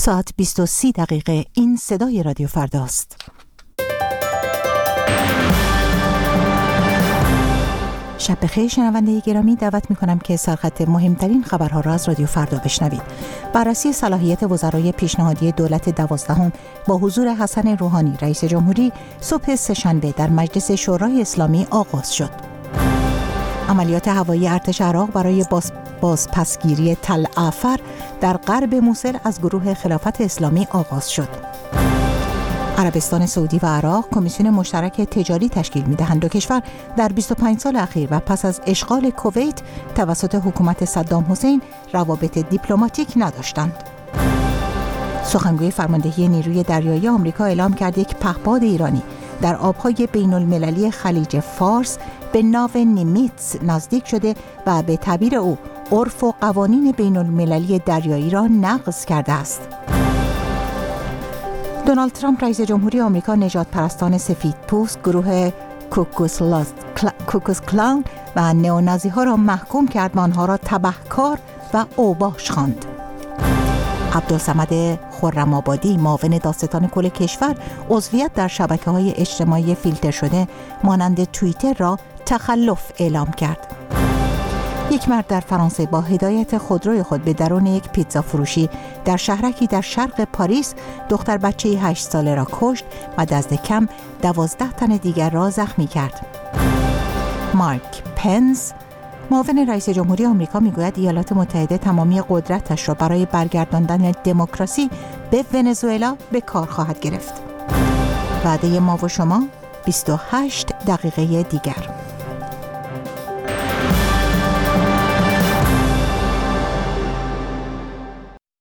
ساعت 20:30 این صدای رادیو فرداست. شب بخیر شنونده گرامی، دعوت می‌کنم که سرخط مهمترین خبرها را از رادیو فردا بشنوید. بررسی صلاحیت وزرای پیشنهادی دولت 12 با حضور حسن روحانی رئیس جمهوری صبح سه‌شنبه در مجلس شورای اسلامی آغاز شد. عملیات هوایی ارتش عراق برای بازپسگیری تل عفر در غرب موصل از گروه خلافت اسلامی آغاز شد. عربستان سعودی و عراق کمیسیون مشترک تجاری تشکیل می‌دهند. دو کشور در 25 سال اخیر و پس از اشغال کویت توسط حکومت صدام حسین روابط دیپلماتیک نداشتند. سخنگوی فرماندهی نیروی دریایی آمریکا اعلام کرد یک پهپاد ایرانی در آب‌های بین‌المللی خلیج فارس به ناو نیمیتز نزدیک شده و به تعبیر او عرف و قوانین بین‌المللی دریایی را نقض کرده است. دونالد ترامپ رئیس جمهوری آمریکا نژاد پرستان سفید پوست، گروه کوکوس کلان و نئونازی ها را محکوم کرد و آنها را تبهکار و اوباش خواند. عبدالصمد خرم‌آبادی معاون دادستان کل کشور عضویت در شبکه‌های اجتماعی فیلتر شده مانند توییتر را تخلف اعلام کرد. یک مرد در فرانسه با هدایت خودروی خود به درون یک پیتزا فروشی در شهرکی در شرق پاریس دختر بچه 8 ساله را کشت و دست کم 12 تن دیگر را زخمی کرد. مارک پنس معاون رئیس جمهوری آمریکا میگوید ایالات متحده تمامی قدرتش را برای برگرداندن دموکراسی به ونزوئلا به کار خواهد گرفت. وعده ما و شما 28 دقیقه دیگر.